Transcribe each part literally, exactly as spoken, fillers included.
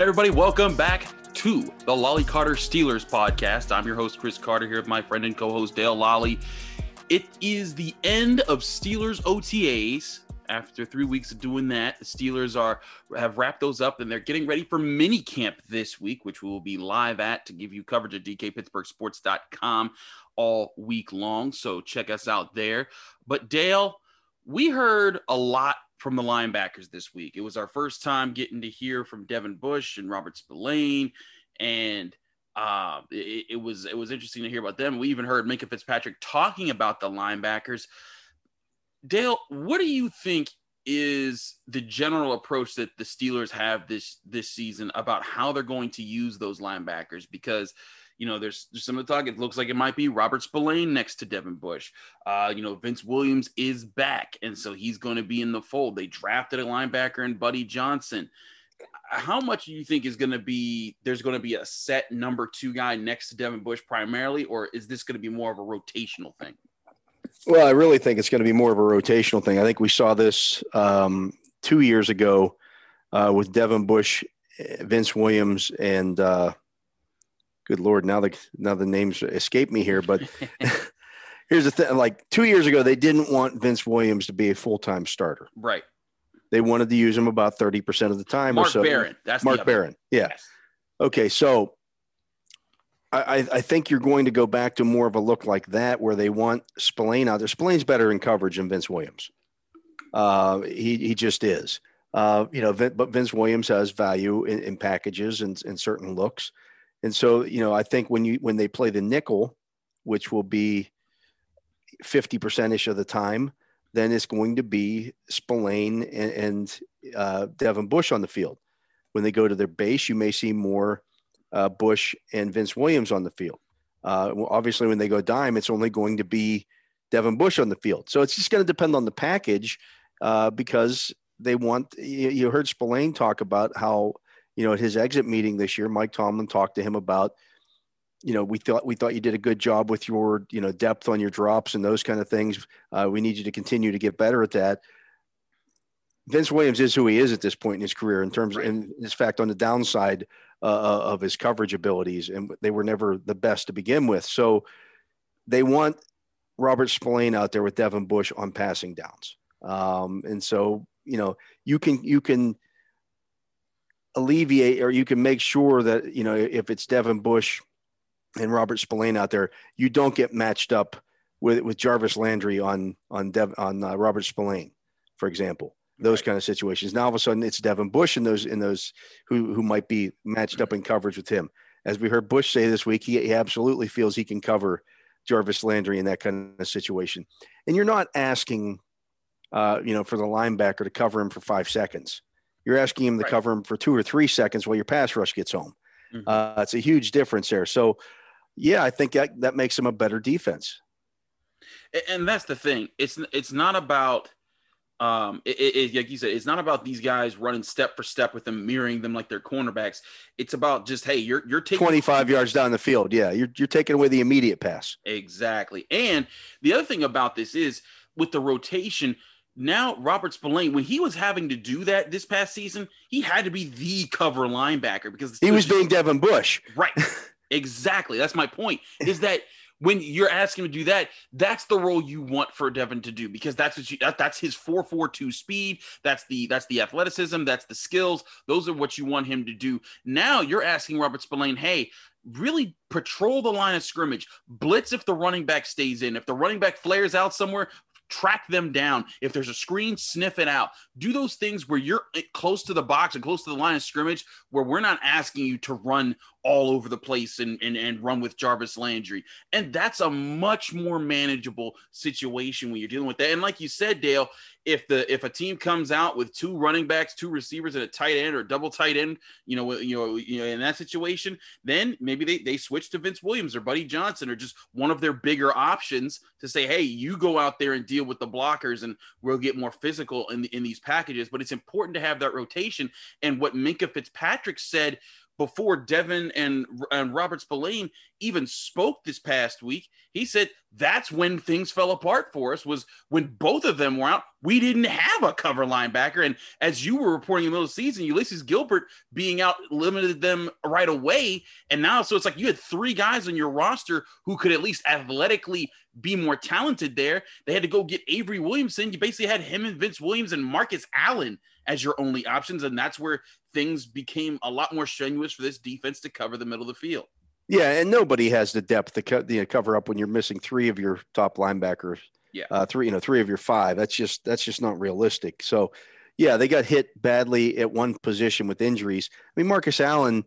Everybody, welcome back to the Lolley Carter Steelers podcast. I'm your host, Chris Carter, here with my friend and co-host, Dale Lolley. It is the end of Steelers O T As. After three weeks of doing that, the Steelers are have wrapped those up, and they're getting ready for mini camp this week, which we will be live at to give you coverage at d k pittsburgh sports dot com all week long. So check us out there. But Dale, we heard a lot from the linebackers this week. It was our first time getting to hear from Devin Bush and Robert Spillane, and uh, it, it was it was interesting to hear about them. We even heard Minkah Fitzpatrick talking about the linebackers. Dale, what do you think is the general approach that the Steelers have this this season about how they're going to use those linebackers? Because, you know, there's, there's some of the talk. It looks like it might be Robert Spillane next to Devin Bush. Uh, you know, Vince Williams is back, and so he's going to be in the fold. They drafted a linebacker in Buddy Johnson. How much do you think is going to be – there's going to be a set number two guy next to Devin Bush primarily, or is this going to be more of a rotational thing? Well, I really think it's going to be more of a rotational thing. I think we saw this um, two years ago uh, with Devin Bush, Vince Williams, and uh, good Lord, now the now the names escape me here. But here's the thing: like two years ago, they didn't want Vince Williams to be a full time starter. Right. They wanted to use him about thirty percent of the time. Mark or so. Barron. That's Mark Barron. Yeah. Yes. Okay, so. I, I think you're going to go back to more of a look like that where they want Spillane out there. Spillane's better in coverage than Vince Williams. Uh, he he just is. Uh, you know, but Vince Williams has value in, in packages and, and certain looks. And so, you know, I think when you when they play the nickel, which will be fifty percent-ish of the time, then it's going to be Spillane and, and uh, Devin Bush on the field. When they go to their base, you may see more Uh, Bush and Vince Williams on the field. Uh, well, obviously, when they go dime, it's only going to be Devin Bush on the field. So it's just going to depend on the package uh, because they want. You, you heard Spillane talk about how, you know, at his exit meeting this year, Mike Tomlin talked to him about, you know, we thought we thought you did a good job with your, you know, depth on your drops and those kind of things. Uh, we need you to continue to get better at that. Vince Williams is who he is at this point in his career in terms of, in this fact, on the downside uh, of his coverage abilities, and they were never the best to begin with. So they want Robert Spillane out there with Devin Bush on passing downs. Um, and so, you know, you can, you can alleviate, or you can make sure that, you know, if it's Devin Bush and Robert Spillane out there, you don't get matched up with, with Jarvis Landry on, on Dev, on uh, Robert Spillane, for example. Those right. kind of situations. Now all of a sudden it's Devin Bush in those in those who who might be matched up in coverage with him. As we heard Bush say this week, he, he absolutely feels he can cover Jarvis Landry in that kind of situation. And you're not asking, uh, you know, for the linebacker to cover him for five seconds. You're asking him to right. cover him for two or three seconds while your pass rush gets home. Mm-hmm. Uh, it's a huge difference there. So, yeah, I think that, that makes him a better defense. And that's the thing. It's it's not about. Um, it, it, like you said, it's not about these guys running step for step with them, mirroring them like they're cornerbacks. It's about just, hey, you're you're taking twenty-five yards down the field. Yeah, you're you're taking away the immediate pass. Exactly. And the other thing about this is with the rotation. Now, Robert Spillane, when he was having to do that this past season, he had to be the cover linebacker because he was just, being Devin Bush. Right. Exactly. That's my point. Is that. When you're asking him to do that, that's the role you want for Devin to do because that's what you, that, that's his four four two speed. That's the that's the athleticism. That's the skills. Those are what you want him to do. Now you're asking Robert Spillane, hey, really patrol the line of scrimmage, blitz if the running back stays in. If the running back flares out somewhere, track them down. If there's a screen, sniff it out. Do those things where you're close to the box and close to the line of scrimmage where we're not asking you to run all over the place and, and, and run with Jarvis Landry. And that's a much more manageable situation when you're dealing with that. And like you said, Dale, if the if a team comes out with two running backs, two receivers, and a tight end or double tight end, you know, you know, you know, in that situation, then maybe they, they switch to Vince Williams or Buddy Johnson or just one of their bigger options to say, hey, you go out there and deal with the blockers and we'll get more physical in, in these packages. But it's important to have that rotation. And what Minkah Fitzpatrick said before Devin and, and Robert Spillane even spoke this past week, he said that's when things fell apart for us, was when both of them were out. we didn't have a cover linebacker. And as you were reporting in the middle of the season, Ulysses Gilbert being out limited them right away. And now, so it's like you had three guys on your roster who could at least athletically be more talented there. They had to go get Avery Williamson. You basically had him and Vince Williams and Marcus Allen as your only options. And that's where things became a lot more strenuous for this defense to cover the middle of the field. Yeah, and nobody has the depth to co- the cover up when you're missing three of your top linebackers. Yeah, uh, three, you know, three of your five. That's just that's just not realistic. So, yeah, they got hit badly at one position with injuries. I mean, Marcus Allen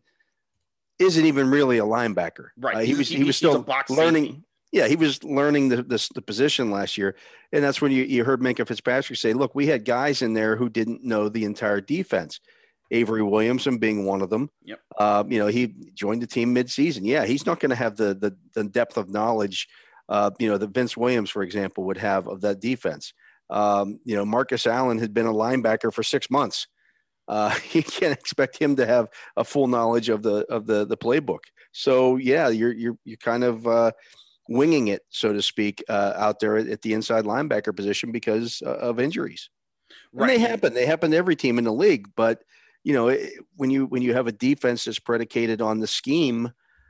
isn't even really a linebacker. Right, uh, he was he, he was still learning. Safety. Yeah, he was learning the, the the position last year, and that's when you you heard Minkah Fitzpatrick say, "Look, we had guys in there who didn't know the entire defense." Avery Williamson being one of them. Yep. Uh, you know, he joined the team mid-season. Yeah, he's not going to have the, the the depth of knowledge, uh, you know, that Vince Williams, for example, would have of that defense. Um, you know, Marcus Allen had been a linebacker for six months. Uh, you can't expect him to have a full knowledge of the of the the playbook. So yeah, you're you're you're kind of uh, winging it, so to speak, uh, out there at the inside linebacker position because uh, of injuries. Right. And they happen. They happen to every team in the league, but you know, when you when you have a defense that's predicated on the scheme,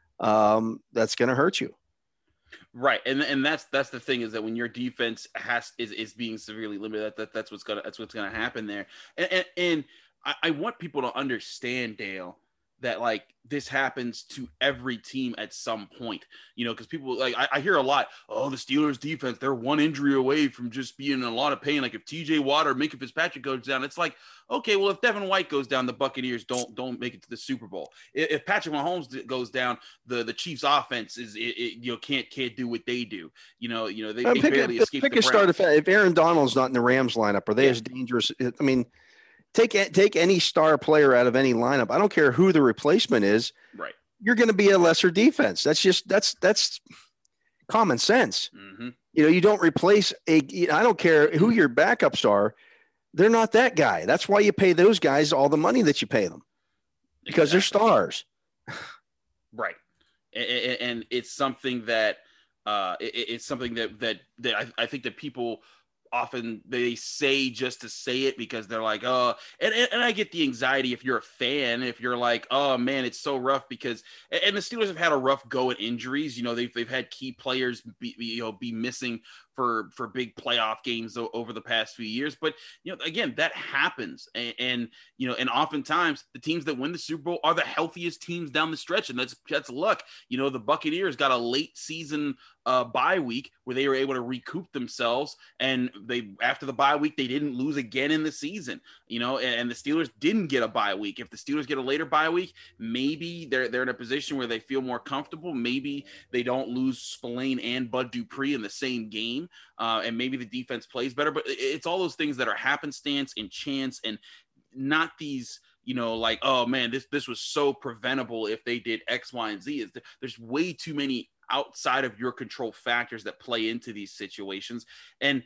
um, that's going to hurt you. Right, and and that's that's the thing is that when your defense has is, is being severely limited, that, that that's what's gonna that's what's gonna happen there. And and, and I, I want people to understand, Dale, that like this happens to every team at some point, you know, because people like I, I hear a lot, oh, the Steelers defense, they're one injury away from just being in a lot of pain. Like if T J Watt or Minkah Fitzpatrick goes down, it's like, okay, well, if Devin White goes down, the Buccaneers don't don't make it to the Super Bowl. If, if Patrick Mahomes goes down, the, the Chiefs offense is it, it, you know can't can't do what they do. You know, you know they, uh, they pick barely a, escape pick the a start if, if Aaron Donald's not in the Rams lineup, are they yeah. as dangerous? I mean, take take any star player out of any lineup. I don't care who the replacement is. Right. You're going to be a lesser defense. That's just that's that's common sense. Mm-hmm. You know, you don't replace a. You know, I don't care who your backups are. They're not that guy. That's why you pay those guys all the money that you pay them because exactly. they're stars. Right, and, and it's something that uh, it, it's something that that that I, I think that people. Often they say just to say it because they're like, oh, and, and I get the anxiety if you're a fan, if you're like, oh man, it's so rough because, and the Steelers have had a rough go at injuries. You know, they've, they've had key players be, you know, be missing for, for big playoff games over the past few years. But, you know, again, that happens. And, and, you know, and oftentimes the teams that win the Super Bowl are the healthiest teams down the stretch. And that's, that's luck. You know, the Buccaneers got a late season uh, bye week where they were able to recoup themselves. And they, after the bye week, they didn't lose again in the season, you know, and, and the Steelers didn't get a bye week. If the Steelers get a later bye week, maybe they're, they're in a position where they feel more comfortable. Maybe they don't lose Spillane and Bud Dupree in the same game. Uh, and maybe the defense plays better, but it's all those things that are happenstance and chance and not these, you know, like, oh man, this, this was so preventable if they did X, Y, and Z. There's way too many outside of your control factors that play into these situations. And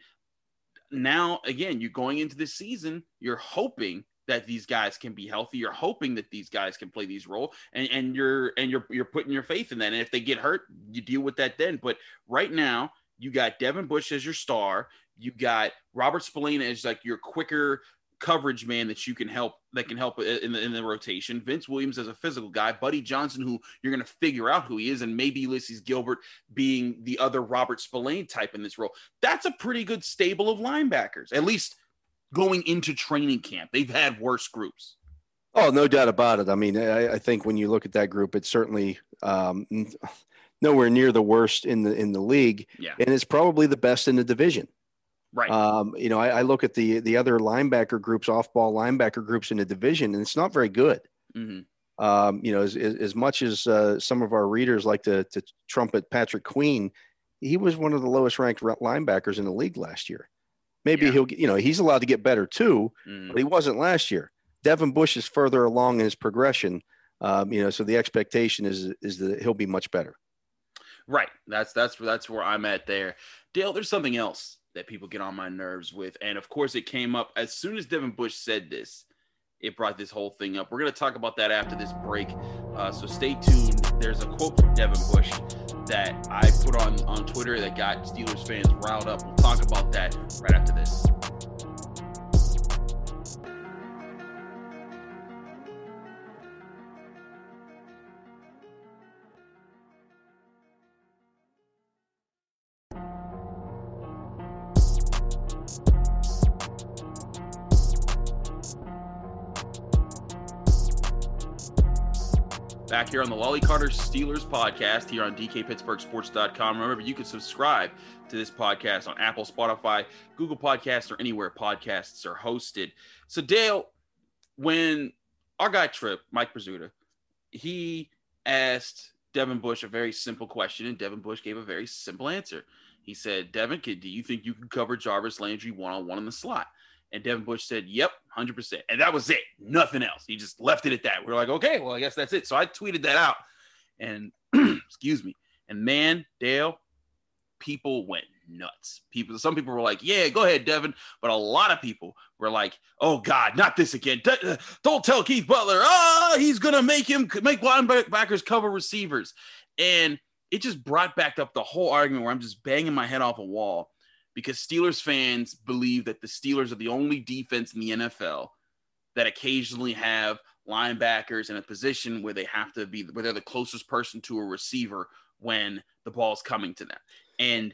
now, again, you're going into this season, you're hoping that these guys can be healthy. You're hoping that these guys can play these roles, and, and you're and you're you're putting your faith in that. And if they get hurt, you deal with that then. But right now, you got Devin Bush as your star. You got Robert Spillane as like your quicker coverage man that you can help that can help in the in the rotation. Vince Williams as a physical guy. Buddy Johnson, who you're going to figure out who he is, and maybe Ulysses Gilbert being the other Robert Spillane type in this role. That's a pretty good stable of linebackers, at least going into training camp. They've had worse groups. Oh, no doubt about it. I mean, I, I think when you look at that group, it's certainly um, nowhere near the worst in the in the league, yeah. and it's probably the best in the division. Right. Um, you know, I, I look at the the other linebacker groups, off-ball linebacker groups in the division, and it's not very good. Mm-hmm. Um, you know, as, as much as uh, some of our readers like to, to trumpet Patrick Queen, he was one of the lowest-ranked linebackers in the league last year. Maybe yeah. he'll, you know, he's allowed to get better too, mm-hmm. but he wasn't last year. Devin Bush is further along in his progression, um, you know, so the expectation is is that he'll be much better. Right. That's that's that's where I'm at there. Dale, there's something else that people get on my nerves with, and of course it came up as soon as Devin Bush said this. It brought this whole thing up. We're going to talk about that after this break, uh, so stay tuned. There's a quote from Devin Bush that I put on on Twitter that got Steelers fans riled up. We'll talk about that right after this. back here on the Lolly Carter Steelers podcast here on D K Pittsburgh Sports dot com. Remember, you can subscribe to this podcast on Apple, Spotify, Google Podcasts, or anywhere podcasts are hosted. So, Dale, when our guy Trip, Mike Pizzuta, he asked Devin Bush a very simple question, and Devin Bush gave a very simple answer. He said, Devin, do you think you can cover Jarvis Landry one-on-one in the slot? And Devin Bush said, yep, one hundred percent. And that was it. Nothing else. He just left it at that. We we're like, okay, well, I guess that's it. So I tweeted that out. And, excuse me. And, man, Dale, people went nuts. People, some people were like, yeah, go ahead, Devin. But a lot of people were like, oh, God, not this again. Don't tell Keith Butler. Oh, he's going to make him make linebackers cover receivers. And it just brought back up the whole argument where I'm just banging my head off a wall. Because Steelers fans believe that the Steelers are the only defense in the N F L that occasionally have linebackers in a position where they have to be, where they're the closest person to a receiver when the ball's coming to them. And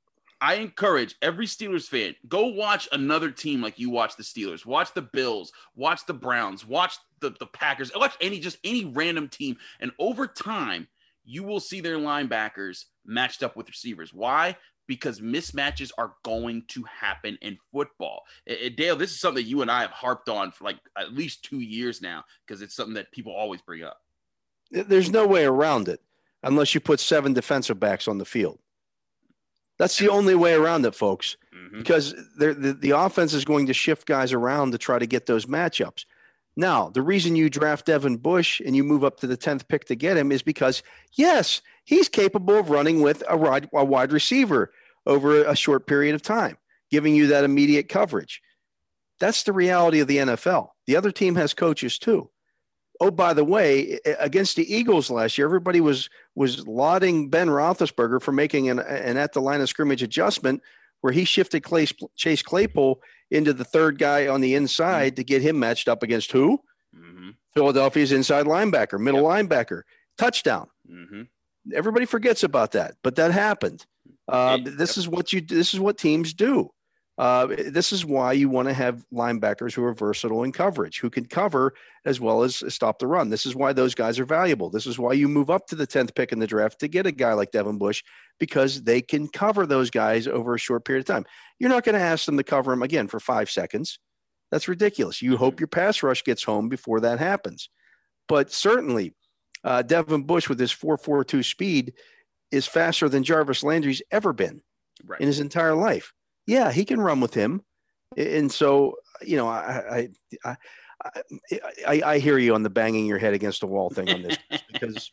I encourage every Steelers fan, go watch another team like you watch the Steelers. Watch the Bills, watch the Browns, watch the, the Packers, watch any, just any random team. And over time, you will see their linebackers matched up with receivers. Why? Because mismatches are going to happen in football. It, it, Dale, this is something that you and I have harped on for like at least two years now because it's something that people always bring up. There's no way around it unless you put seven defensive backs on the field. That's the only way around it, folks, mm-hmm. because the, the offense is going to shift guys around to try to get those matchups. Now, the reason you draft Devin Bush and you move up to the tenth pick to get him is because, yes, he's capable of running with a wide, a wide receiver over a short period of time, giving you that immediate coverage. That's the reality of the N F L. The other team has coaches too. Oh, by the way, against the Eagles last year, everybody was was lauding Ben Roethlisberger for making an, an at the line of scrimmage adjustment where he shifted Clay, Chase Claypool into the third guy on the inside mm-hmm. to get him matched up against who? Mm-hmm. Philadelphia's inside linebacker, middle yep. linebacker, touchdown. Mm-hmm. Everybody forgets about that, but that happened. Uh, it, this yep. is what you. This is what teams do. Uh, this is why you want to have linebackers who are versatile in coverage, who can cover as well as stop the run. This is why those guys are valuable. This is why you move up to the tenth pick in the draft to get a guy like Devin Bush, because they can cover those guys over a short period of time. You're not going to ask them to cover them again for five seconds. That's ridiculous. You hope your pass rush gets home before that happens. But certainly uh, Devin Bush with his four four two speed is faster than Jarvis Landry's ever been right. in his entire life. Yeah, he can run with him. And so, you know, I I, I I I hear you on the banging your head against the wall thing on this because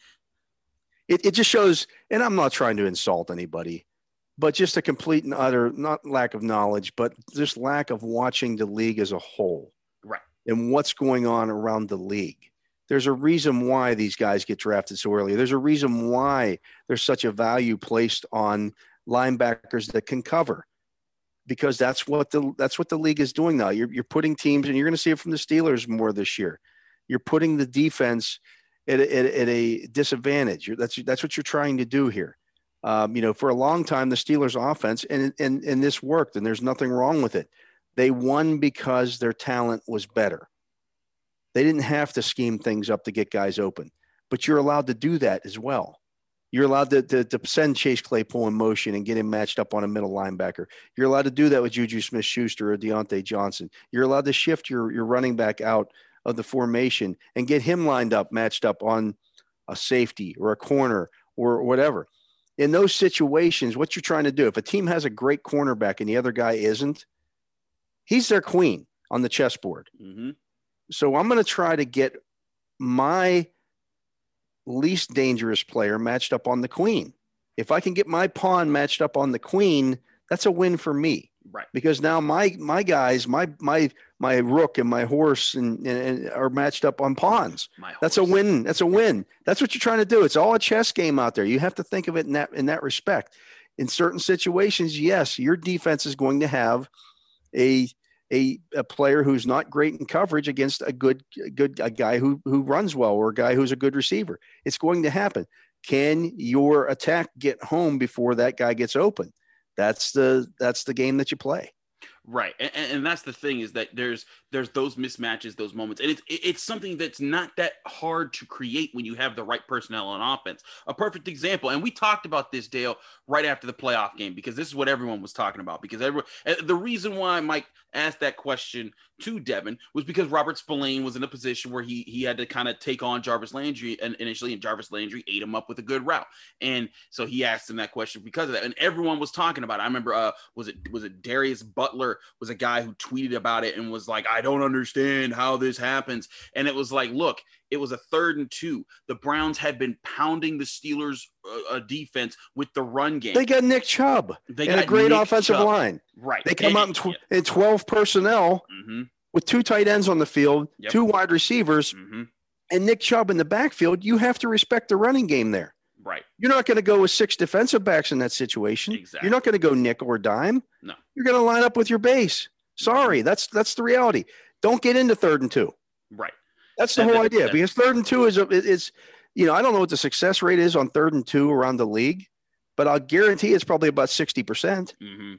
it, it just shows, and I'm not trying to insult anybody, but just a complete and utter, not lack of knowledge, but just lack of watching the league as a whole. Right. And what's going on around the league. There's a reason why these guys get drafted so early. There's a reason why there's such a value placed on linebackers that can cover. Because that's what the that's what the league is doing now. You're you're putting teams, and you're going to see it from the Steelers more this year. You're putting the defense at a, at, at a disadvantage. You're, that's that's what you're trying to do here. Um, you know, for a long time, the Steelers' offense, and and and this worked, and there's nothing wrong with it. They won because their talent was better. They didn't have to scheme things up to get guys open, but you're allowed to do that as well. You're allowed to, to, to send Chase Claypool in motion and get him matched up on a middle linebacker. You're allowed to do that with Juju Smith-Schuster or Deontay Johnson. You're allowed to shift your, your running back out of the formation and get him lined up, matched up on a safety or a corner or whatever. In those situations, what you're trying to do, if a team has a great cornerback and the other guy isn't, he's their queen on the chessboard. Mm-hmm. So I'm going to try to get my least dangerous player matched up on the queen. If I can get my pawn matched up on the queen, that's a win for me. Right. Because now my my guys, my my my rook and my horse and, and, and are matched up on pawns. That's a win. That's a win. That's what you're trying to do. It's all a chess game out there. You have to think of it in that in that respect. In certain situations, yes, your defense is going to have a A, a player who's not great in coverage against a good, good a guy who who runs well or a guy who's a good receiver. It's going to happen. Can your attack get home before that guy gets open? That's the that's the game that you play. Right. And, and that's the thing is that there's there's those mismatches, those moments. And it's it's something that's not that hard to create when you have the right personnel on offense. A perfect example. And we talked about this, Dale, right after the playoff game, because this is what everyone was talking about. Because everyone, the reason why Mike asked that question to Devin was because Robert Spillane was in a position where he he had to kind of take on Jarvis Landry and initially, and Jarvis Landry ate him up with a good route. And so he asked him that question because of that. And everyone was talking about it. I remember, uh, was it was it Darius Butler was a guy who tweeted about it and was like, I don't understand how this happens. And it was like, look, it was a third and two. The Browns had been pounding the Steelers' uh, defense with the run game. They got Nick Chubb they and got a great Nick offensive Chubb. line. Right. They come and, out in, tw- yeah. in twelve personnel mm-hmm. with two tight ends on the field, Yep. two wide receivers, Mm-hmm. and Nick Chubb in the backfield. You have to respect the running game there. Right. You're not going to go with six defensive backs in that situation. Exactly. You're not going to go nickel or dime. No. You're going to line up with your base. Sorry, that's that's the reality. Don't get into third and two. Right. That's the That- whole that- idea. that- Because third and two is a, is, you know, I don't know what the success rate is on third and two around the league, but I'll guarantee it's probably about sixty percent. Mm-hmm.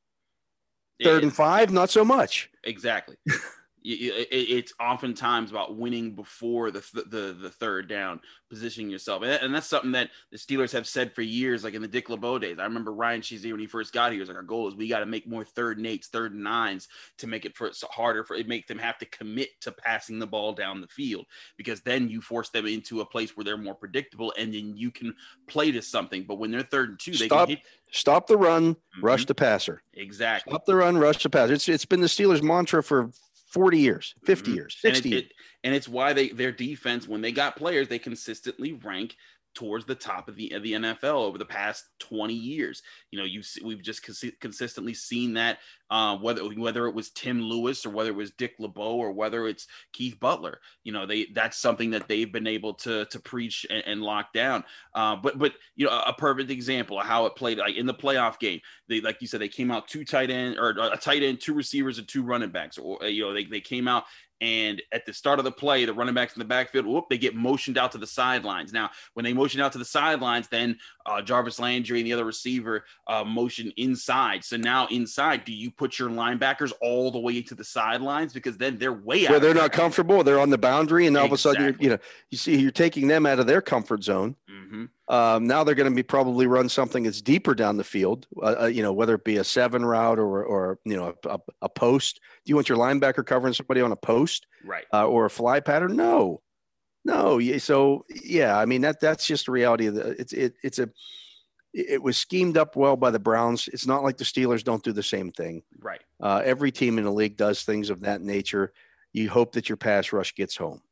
Third It- and five, not so much. Exactly. You- it- It's oftentimes about winning before the th- the the third down, positioning yourself, and, and that's something that the Steelers have said for years. Like in the Dick LeBeau days, I remember Ryan Shazier when he first got here. He was like, "Our goal is we got to make more third and eights, third and nines to make it for it's harder for it make them have to commit to passing the ball down the field because then you force them into a place where they're more predictable, and then you can play to something. But when they're third and two, they Stop, can hit stop the run, Mhm. rush the passer. exactly. Stop the run, rush the passer. It's it's been the Steelers' mantra for forty years, fifty Mhm. years, And sixty it, years. it, and it's why they their defense, when they got players, they consistently rank towards the top of the of the N F L over the past twenty years. You know, you we've just consi- consistently seen that uh, whether whether it was Tim Lewis or whether it was Dick LeBeau or whether it's Keith Butler. You know, they that's something that they've been able to to preach and, and lock down. Uh, but but you know, a perfect example of how it played like in the playoff game. They like you said, they came out two tight end or a tight end, two receivers, and two running backs. Or you know, they they came out. And at the start of the play, the running backs in the backfield, whoop, they get motioned out to the sidelines. Now, when they motion out to the sidelines, then uh, Jarvis Landry and the other receiver uh, motion inside. So now inside, do you put your linebackers all the way to the sidelines? Because then they're way out. Where they're of not comfortable, they're on the boundary, and all of a sudden, you're, Exactly. you know, you see you're taking them out of their comfort zone. Mm-hmm. Um, now they're going to be probably run something that's deeper down the field, uh, uh, you know, whether it be a seven route or, or you know, a, a, a post. Do you want your linebacker covering somebody on a post Right. uh, or a fly pattern? No, no. Yeah, so yeah, I mean that that's just the reality of the. It's it it's a. It was schemed up well by the Browns. It's not like the Steelers don't do the same thing. Right. Uh, every team in the league does things of that nature. You hope that your pass rush gets home.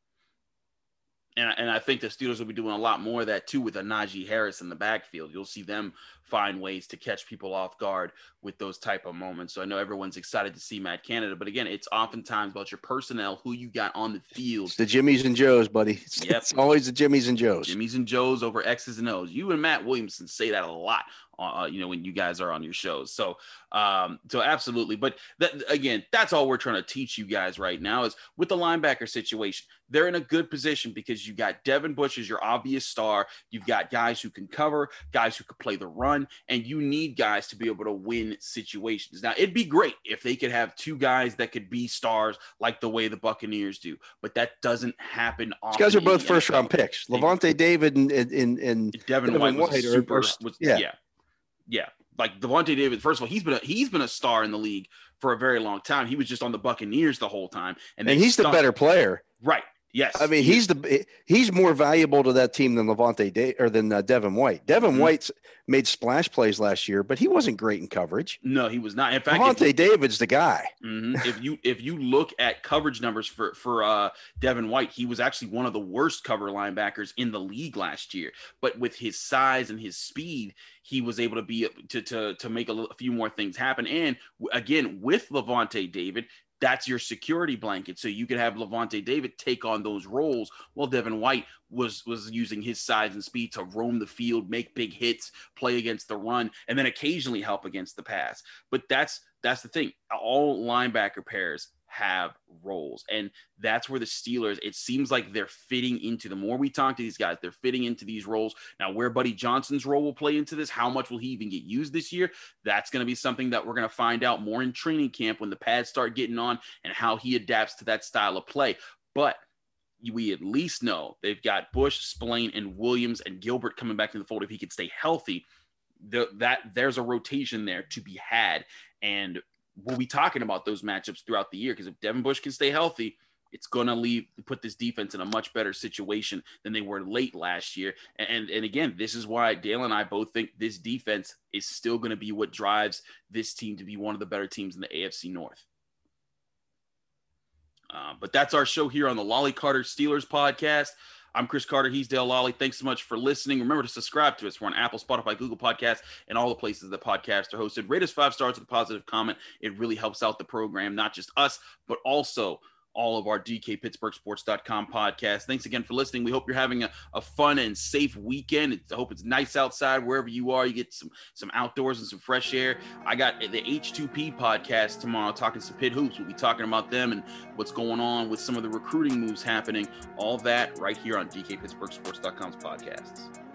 And, and I think the Steelers will be doing a lot more of that too with a Najee Harris in the backfield. You'll see them find ways to catch people off guard with those type of moments. So I know everyone's excited to see Matt Canada, but again, it's oftentimes about your personnel, who you got on the field. It's the Jimmies and Joes, buddy. It's, Yep. it's always the Jimmies and Joes. Jimmys and Joes over X's and O's. You and Matt Williamson say that a lot, uh, you know, when you guys are on your shows. So, um, so absolutely. But that, again, that's all we're trying to teach you guys right now is with the linebacker situation. They're in a good position because you got Devin Bush as your obvious star. You've got guys who can cover, guys who can play the run, and you need guys to be able to win situations. Now, it'd be great if they could have two guys that could be stars like the way the Buccaneers do, but that doesn't happen often. These guys are in both the first N F L. round picks. Levante David and, and, and, and Devin, Devin White was White a are- super. are- was, yeah. yeah, yeah. Like Devontae David. First of all, he's been a, he's been a star in the league for a very long time. He was just on the Buccaneers the whole time, and, they and he's the stuck- better player. Right. Yes. I mean, he he's the he's more valuable to that team than Levante Day or than uh, Devin White. Devin Mhm. White's made splash plays last year, but he wasn't great in coverage. no, he was not. In fact, if Levante you- David's the guy. Mhm. If you if you look at coverage numbers for for uh, Devin White, he was actually one of the worst cover linebackers in the league last year. But with his size and his speed, he was able to be to to to make a, little, a few more things happen. And w- again, with Levante David, that's your security blanket. So you could have Levante David take on those roles while Devin White was was using his size and speed to roam the field, make big hits, play against the run, and then occasionally help against the pass. But that's that's the thing. All linebacker pairs have roles. And that's where the Steelers, it seems like they're fitting into, the more we talk to these guys, they're fitting into these roles. Now, where Buddy Johnson's role will play into this, how much will he even get used this year? That's going to be something that we're going to find out more in training camp when the pads start getting on and how he adapts to that style of play. But we at least know they've got Bush, Spillane, and Williams and Gilbert coming back in the fold if he can stay healthy. The, that there's a rotation there to be had. And we'll be talking about those matchups throughout the year, because if Devin Bush can stay healthy, it's going to leave put this defense in a much better situation than they were late last year. And, and again, this is why Dale and I both think this defense is still going to be what drives this team to be one of the better teams in the A F C North. Uh, but that's our show here on the Lolley Carter Steelers podcast. I'm Chris Carter. He's Dale Lolley. Thanks so much for listening. Remember to subscribe to us. We're on Apple, Spotify, Google Podcasts, and all the places that podcasts are hosted. Rate us five stars with a positive comment. It really helps out the program, not just us, but also all of our D K Pittsburgh Sports dot com podcasts. Thanks again for listening. We hope you're having a, a fun and safe weekend. It's, I hope it's nice outside wherever you are. You get some some outdoors and some fresh air. I got the H two P podcast tomorrow, talking some Pitt Hoops. We'll be talking about them and what's going on with some of the recruiting moves happening. All that right here on D K Pittsburgh Sports dot com's podcasts.